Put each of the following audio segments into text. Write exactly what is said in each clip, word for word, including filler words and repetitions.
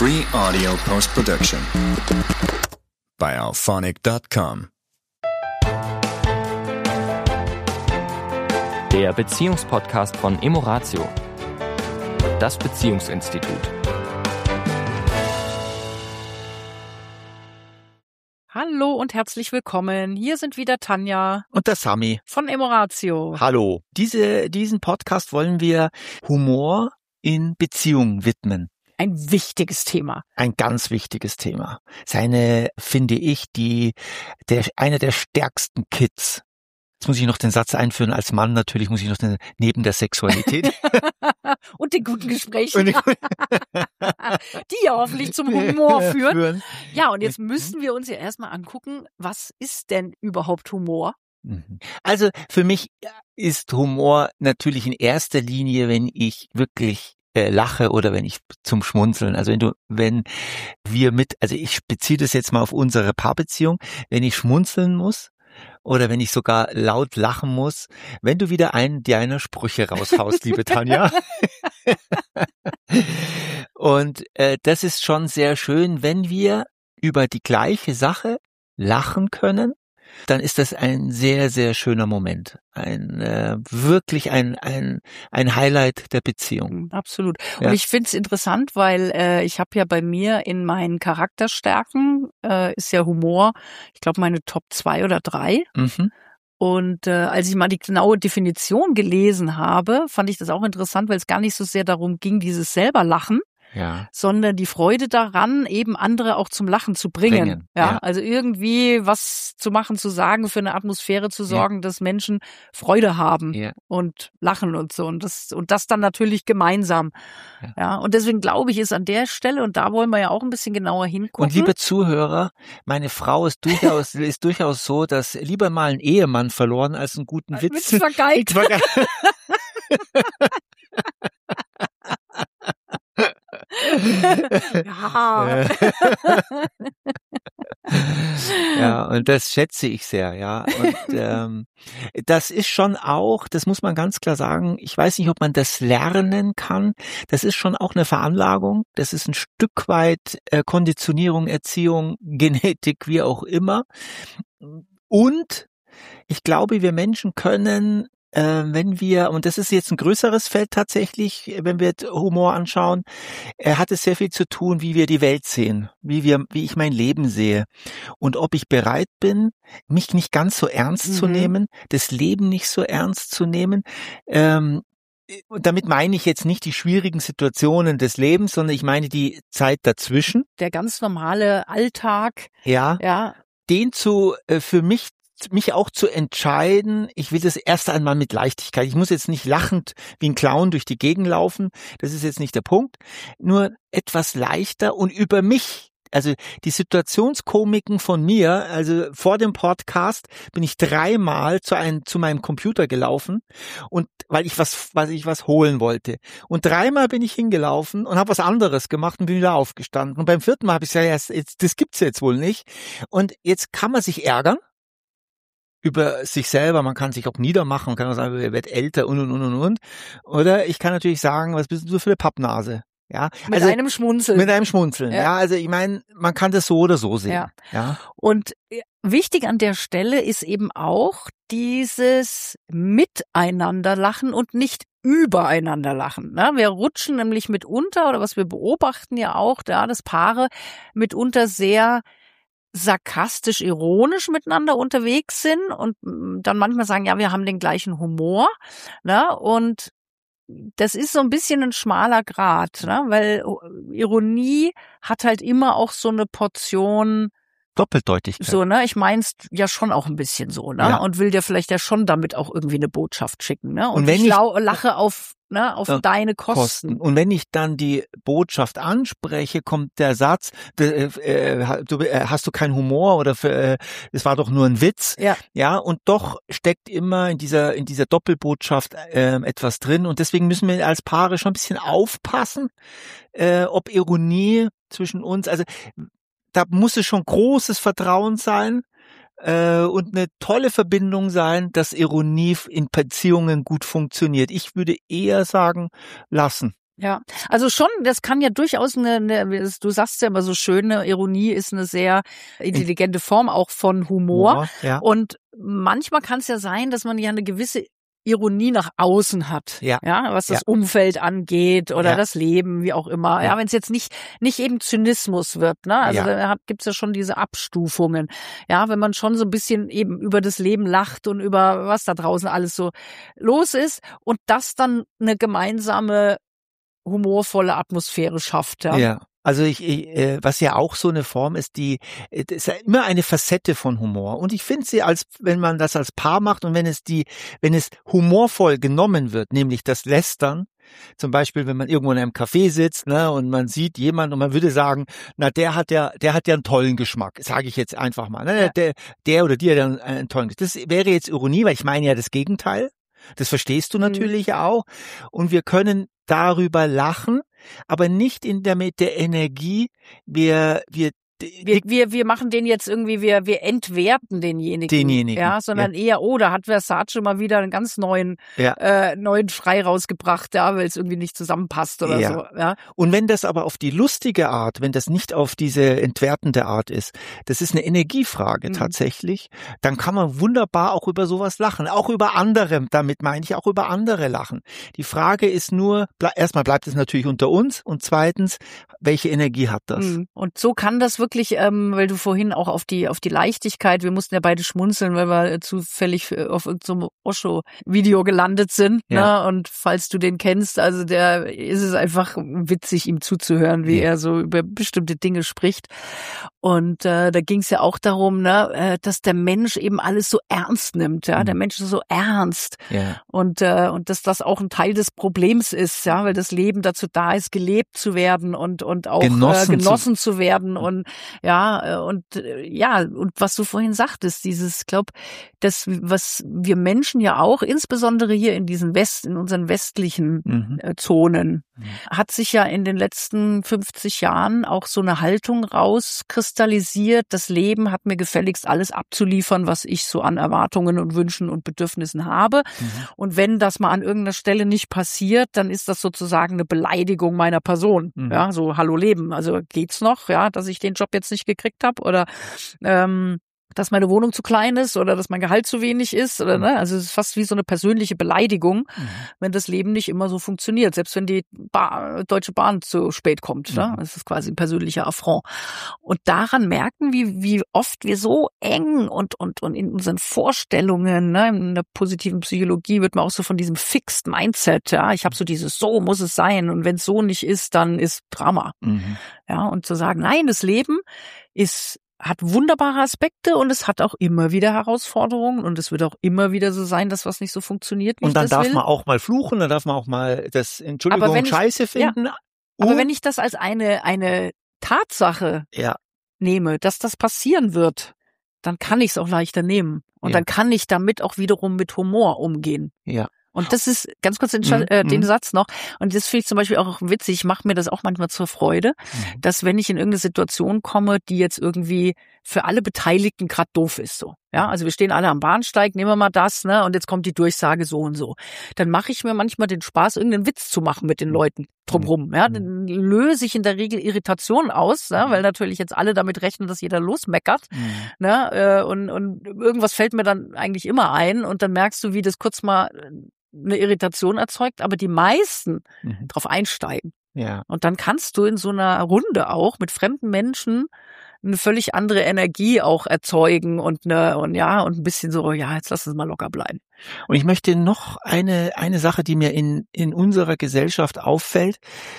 Free audio post-production by alphonic dot com. Der Beziehungspodcast von Emoratio. Das Beziehungsinstitut. Hallo und herzlich willkommen. Hier sind wieder Tanja und der Sami von Emoratio. Hallo. Diese, diesen Podcast wollen wir Humor in Beziehungen widmen. Ein wichtiges Thema. Ein ganz wichtiges Thema. Seine, finde ich, die, der, einer der stärksten Kids. Jetzt muss ich noch den Satz einführen, als Mann natürlich muss ich noch den, neben der Sexualität. Und den guten Gesprächen. Die ja hoffentlich zum Humor führen. führen. Ja, und jetzt müssen wir uns ja erstmal angucken, was ist denn überhaupt Humor? Also für mich ist Humor natürlich in erster Linie, wenn ich wirklich äh, lache oder wenn ich zum Schmunzeln, also wenn du, wenn wir mit, also ich beziehe das jetzt mal auf unsere Paarbeziehung, wenn ich schmunzeln muss, oder wenn ich sogar laut lachen muss, wenn du wieder einen deiner Sprüche raushaust, liebe Tanja. Und äh, das ist schon sehr schön, wenn wir über die gleiche Sache lachen können, dann ist das ein sehr, sehr schöner Moment. Ein äh, wirklich ein ein ein Highlight der Beziehung. Absolut. Und ja. Ich finde es interessant, weil äh, ich habe ja bei mir in meinen Charakterstärken äh, ist ja Humor, ich glaube meine Top zwei oder drei. Mhm. Und äh, als ich mal die genaue Definition gelesen habe, fand ich das auch interessant, weil es gar nicht so sehr darum ging, dieses selber Lachen, ja. sondern die Freude daran, eben andere auch zum Lachen zu bringen. bringen ja? ja, also irgendwie was zu machen, zu sagen, für eine Atmosphäre zu sorgen, ja. dass Menschen Freude haben ja. und lachen und so und das und das dann natürlich gemeinsam. Ja, ja? Und deswegen glaube ich, ist an der Stelle und da wollen wir ja auch ein bisschen genauer hingucken. Und liebe Zuhörer, meine Frau ist durchaus ist durchaus so, dass lieber mal einen Ehemann verloren als einen guten Witz. Witz vergeigt. Ja. Ja, und das schätze ich sehr, ja. Und ähm, das ist schon auch, das muss man ganz klar sagen, ich weiß nicht, ob man das lernen kann. Das ist schon auch eine Veranlagung. Das ist ein Stück weit äh, Konditionierung, Erziehung, Genetik, wie auch immer. Und ich glaube, wir Menschen können Äh, wenn wir, und das ist jetzt ein größeres Feld tatsächlich, wenn wir Humor anschauen, äh, hat es sehr viel zu tun, wie wir die Welt sehen, wie wir, wie ich mein Leben sehe und ob ich bereit bin, mich nicht ganz so ernst mhm. zu nehmen, das Leben nicht so ernst zu nehmen. Ähm, und damit meine ich jetzt nicht die schwierigen Situationen des Lebens, sondern ich meine die Zeit dazwischen. Der ganz normale Alltag. Ja. Ja. Den zu, äh, für mich mich auch zu entscheiden, ich will das erst einmal mit Leichtigkeit. Ich muss jetzt nicht lachend wie ein Clown durch die Gegend laufen. Das ist jetzt nicht der Punkt. Nur etwas leichter und über mich. Also die Situationskomiken von mir, also vor dem Podcast bin ich dreimal zu einem, zu meinem Computer gelaufen und weil ich was, weil ich was holen wollte. Und dreimal bin ich hingelaufen und habe was anderes gemacht und bin wieder aufgestanden. Und beim vierten Mal habe ich gesagt, ja, jetzt, das gibt's jetzt wohl nicht. Und jetzt kann man sich ärgern über sich selber, man kann sich auch niedermachen, man kann auch sagen, er wird älter und und und und und. Oder ich kann natürlich sagen, was bist du für eine Pappnase? Ja, mit also, einem Schmunzeln. Mit einem Schmunzeln, ja. ja also ich meine, man kann das so oder so sehen. Ja. ja. Und wichtig an der Stelle ist eben auch dieses Miteinanderlachen und nicht übereinander lachen. Ne? Wir rutschen nämlich mitunter, oder was wir beobachten ja auch, da, dass Paare mitunter sehr sarkastisch, ironisch miteinander unterwegs sind und dann manchmal sagen, ja, wir haben den gleichen Humor, ne? Und das ist so ein bisschen ein schmaler Grat, ne? Weil Ironie hat halt immer auch so eine Portion Doppeldeutigkeit. So, ne? Ich mein's ja schon auch ein bisschen so, ne? Ja. Und will dir vielleicht ja schon damit auch irgendwie eine Botschaft schicken, ne? Und, Und wenn ich ich lau- lache auf, ne, auf äh, deine Kosten. Kosten. Und wenn ich dann die Botschaft anspreche, kommt der Satz, äh, äh, du, äh, hast du keinen Humor oder für, äh, es war doch nur ein Witz. Ja. Ja, und doch steckt immer in dieser in dieser Doppelbotschaft äh, etwas drin. Und deswegen müssen wir als Paare schon ein bisschen aufpassen, äh, ob Ironie zwischen uns, also da muss es schon großes Vertrauen sein äh, und eine tolle Verbindung sein, dass Ironie in Beziehungen gut funktioniert. Ich würde eher sagen, lassen. Ja, also schon, das kann ja durchaus eine, eine, du sagst ja immer so schön, eine Ironie ist eine sehr intelligente Form auch von Humor. Humor, ja. Und manchmal kann es ja sein, dass man ja eine gewisse Ironie nach außen hat, ja, ja, was das ja. Umfeld angeht oder ja. das Leben, wie auch immer. Ja, ja wenn es jetzt nicht nicht eben Zynismus wird, ne? Also ja. da gibt's ja schon diese Abstufungen. Ja, wenn man schon so ein bisschen eben über das Leben lacht und über was da draußen alles so los ist und das dann eine gemeinsame humorvolle Atmosphäre schafft. Ja. ja. Also ich, ich äh, was ja auch so eine Form ist, die äh, das ist ja immer eine Facette von Humor. Und ich finde sie als, wenn man das als Paar macht und wenn es die, wenn es humorvoll genommen wird, nämlich das Lästern, zum Beispiel, wenn man irgendwo in einem Café sitzt, ne, und man sieht jemanden und man würde sagen, na, der hat ja, der hat ja einen tollen Geschmack, sage ich jetzt einfach mal. Ne? Ja. Der, der oder die hat einen, einen tollen Geschmack. Das wäre jetzt Ironie, weil ich meine ja das Gegenteil. Das verstehst du natürlich mhm. auch. Und wir können darüber lachen, aber nicht in der mit der Energie. Wir wir Wir, wir, wir machen den jetzt irgendwie, wir, wir entwerten denjenigen. Denjenigen. Ja, sondern ja. eher, oh, da hat Versace mal wieder einen ganz neuen, ja. äh, neuen Schrei rausgebracht, ja, weil es irgendwie nicht zusammenpasst oder ja. so, ja. Und wenn das aber auf die lustige Art, wenn das nicht auf diese entwertende Art ist, das ist eine Energiefrage mhm. tatsächlich, dann kann man wunderbar auch über sowas lachen. Auch über andere, damit meine ich auch über andere lachen. Die Frage ist nur, ble- erstmal bleibt es natürlich unter uns und zweitens, welche Energie hat das? Mhm. Und so kann das wirklich Wirklich, ähm, weil du vorhin auch auf die auf die Leichtigkeit, wir mussten ja beide schmunzeln, weil wir zufällig auf irgendeinem so Osho-Video gelandet sind. Ja. Ne? Und falls du den kennst, also der ist es einfach witzig, ihm zuzuhören, wie ja. er so über bestimmte Dinge spricht. Und äh, da ging es ja auch darum, ne, äh, dass der Mensch eben alles so ernst nimmt. Ja, mhm. Der Mensch ist so ernst. Ja. Und äh, und dass das auch ein Teil des Problems ist, ja, weil das Leben dazu da ist, gelebt zu werden und und auch genossen, äh, genossen zu, zu werden und ja, und ja, und was du vorhin sagtest, dieses, ich glaube, das, was wir Menschen ja auch, insbesondere hier in diesen West, in unseren westlichen mhm. äh, Zonen, mhm. hat sich ja in den letzten fünfzig Jahren auch so eine Haltung rauskristallisiert. Das Leben hat mir gefälligst alles abzuliefern, was ich so an Erwartungen und Wünschen und Bedürfnissen habe. Mhm. Und wenn das mal an irgendeiner Stelle nicht passiert, dann ist das sozusagen eine Beleidigung meiner Person. Mhm. Ja, so Hallo Leben. Also geht's noch, ja, dass ich den Job jetzt nicht gekriegt habe oder ähm, dass meine Wohnung zu klein ist oder dass mein Gehalt zu wenig ist oder ne, also es ist fast wie so eine persönliche Beleidigung, mhm. wenn das Leben nicht immer so funktioniert, selbst wenn die ba- Deutsche Bahn zu spät kommt, mhm. ne, das ist quasi ein persönlicher Affront. Und daran merken wir, wie oft wir so eng und und und in unseren Vorstellungen, ne, in der positiven Psychologie wird man auch so von diesem Fixed Mindset, ja, ich habe so dieses so muss es sein und wenn es so nicht ist, dann ist Drama. Mhm. Ja, und zu sagen, nein, das Leben ist hat wunderbare Aspekte und es hat auch immer wieder Herausforderungen und es wird auch immer wieder so sein, dass was nicht so funktioniert, wie und dann ich das darf will. man auch mal fluchen, dann darf man auch mal das Entschuldigung ich, Scheiße finden. Ja, uh. Aber wenn ich das als eine eine Tatsache ja. nehme, dass das passieren wird, dann kann ich es auch leichter nehmen und ja. dann kann ich damit auch wiederum mit Humor umgehen. Ja. Und das ist ganz kurz den, mm, äh, den mm. Satz noch. Und das finde ich zum Beispiel auch witzig. Ich mache mir das auch manchmal zur Freude, mm. dass wenn ich in irgendeine Situation komme, die jetzt irgendwie für alle Beteiligten gerade doof ist, so. Ja, also wir stehen alle am Bahnsteig, nehmen wir mal das, ne, und jetzt kommt die Durchsage so und so. Dann mache ich mir manchmal den Spaß, irgendeinen Witz zu machen mit den Leuten drumherum. Ja, dann löse ich in der Regel Irritation aus, ja, weil natürlich jetzt alle damit rechnen, dass jeder losmeckert, mhm. ne, und, und irgendwas fällt mir dann eigentlich immer ein und dann merkst du, wie das kurz mal eine Irritation erzeugt, aber die meisten mhm. drauf einsteigen. Ja. Und dann kannst du in so einer Runde auch mit fremden Menschen eine völlig andere Energie auch erzeugen und eine, und ja, und ein bisschen so, ja, jetzt lass uns mal locker bleiben. Und ich möchte noch eine, eine Sache, die mir in, in unserer Gesellschaft auffällt,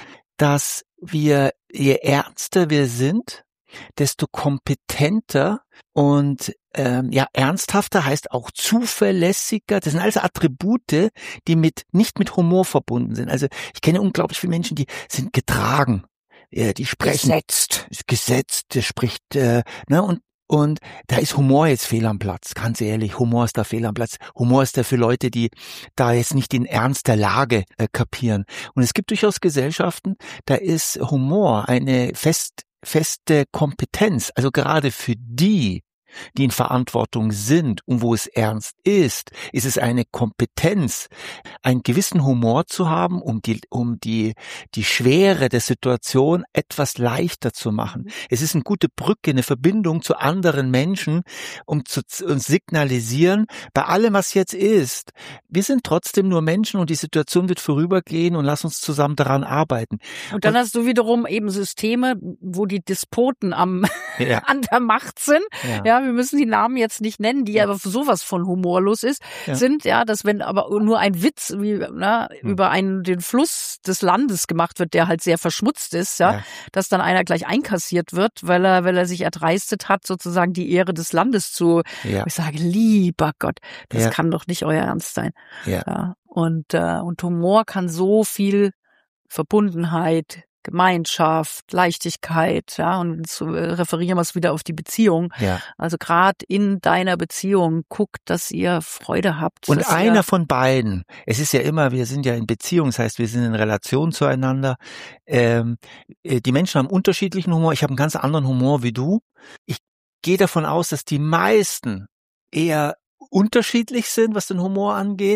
dass wir, je ernster wir sind, desto kompetenter und ähm, ja ernsthafter heißt auch zuverlässiger. Das sind alles Attribute, die mit nicht mit Humor verbunden sind. Also ich kenne unglaublich viele Menschen, die sind getragen, ja, die sprechen gesetzt, ist gesetzt, der spricht äh, ne und und da ist Humor jetzt fehl am Platz, ganz ehrlich, Humor ist da fehl am Platz. Humor ist da für Leute, die da jetzt nicht den Ernst der Lage äh, kapieren. Und es gibt durchaus Gesellschaften, da ist Humor eine fest feste Kompetenz, also gerade für die, die in Verantwortung sind und wo es ernst ist, ist es eine Kompetenz, einen gewissen Humor zu haben, um die, um die, die Schwere der Situation etwas leichter zu machen. Es ist eine gute Brücke, eine Verbindung zu anderen Menschen, um zu uns signalisieren, bei allem, was jetzt ist, wir sind trotzdem nur Menschen und die Situation wird vorübergehen und lass uns zusammen daran arbeiten. Und dann und, hast du wiederum eben Systeme, wo die Despoten am ja. an der Macht sind. Ja. Ja, wir müssen die Namen jetzt nicht nennen, die Ja. aber sowas von humorlos ist, Ja. sind, ja, dass wenn aber nur ein Witz wie, na, Hm. über einen, den Fluss des Landes gemacht wird, der halt sehr verschmutzt ist, ja, Ja. dass dann einer gleich einkassiert wird, weil er, weil er sich erdreistet hat, sozusagen die Ehre des Landes zu, Ja. ich sage, lieber Gott, das Ja. kann doch nicht euer Ernst sein. Ja. Ja. Und, äh, und Humor kann so viel Verbundenheit, Gemeinschaft, Leichtigkeit, ja, und jetzt äh, referieren wir es wieder auf die Beziehung. Ja. Also gerade in deiner Beziehung guckt, dass ihr Freude habt. Und dass einer ihr, von beiden, es ist ja immer, wir sind ja in Beziehung, das heißt, wir sind in Relation zueinander. Ähm, äh, die Menschen haben unterschiedlichen Humor. Ich habe einen ganz anderen Humor wie du. Ich gehe davon aus, dass die meisten eher unterschiedlich sind, was den Humor angeht.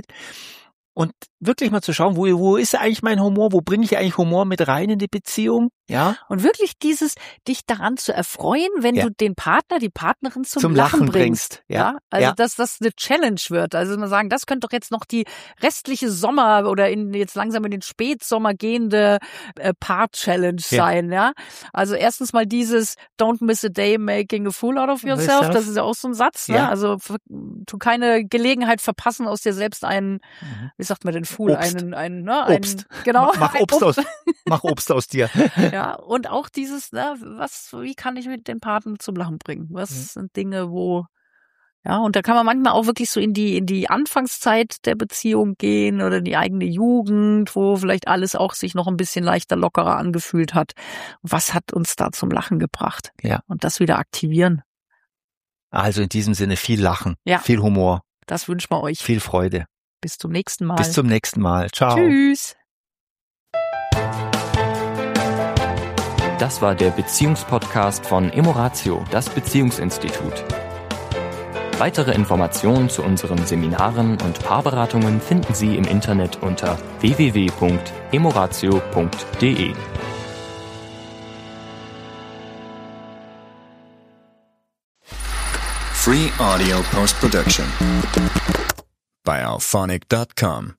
Und wirklich mal zu schauen, wo, wo ist eigentlich mein Humor, wo bringe ich eigentlich Humor mit rein in die Beziehung, ja? Und wirklich dieses, dich daran zu erfreuen, wenn Ja. du den Partner, die Partnerin zum, Zum Lachen, Lachen bringst. bringst, ja. Also, Ja. dass das eine Challenge wird. Also, man sagen, das könnte doch jetzt noch die restliche Sommer oder in, jetzt langsam in den Spätsommer gehende äh, Part-Challenge Ja. sein, ja. Also, erstens mal dieses Don't miss a day making a fool out of yourself. Yourself. Das ist ja auch so ein Satz, ne? Ja. Also, tu keine Gelegenheit verpassen, aus dir selbst einen, Mhm. wie sagt man denn, Fool, Obst. einen, einen, ne? Obst. Einen, genau. Mach ein Obst aus, mach Obst aus dir. Ja, und auch dieses, ne, was, wie kann ich mit den Partner zum Lachen bringen? Was Mhm. sind Dinge, wo, ja, und da kann man manchmal auch wirklich so in die, in die Anfangszeit der Beziehung gehen oder in die eigene Jugend, wo vielleicht alles auch sich noch ein bisschen leichter, lockerer angefühlt hat. Was hat uns da zum Lachen gebracht? Ja. Und das wieder aktivieren. Also in diesem Sinne viel Lachen, Ja. viel Humor, Das wünschen wir euch. viel Freude. Bis zum nächsten Mal. Bis zum nächsten Mal. Ciao. Tschüss. Das war der Beziehungspodcast von Emoratio, das Beziehungsinstitut. Weitere Informationen zu unseren Seminaren und Paarberatungen finden Sie im Internet unter w w w punkt emoratio punkt d e. Free audio post production by alphonic dot com.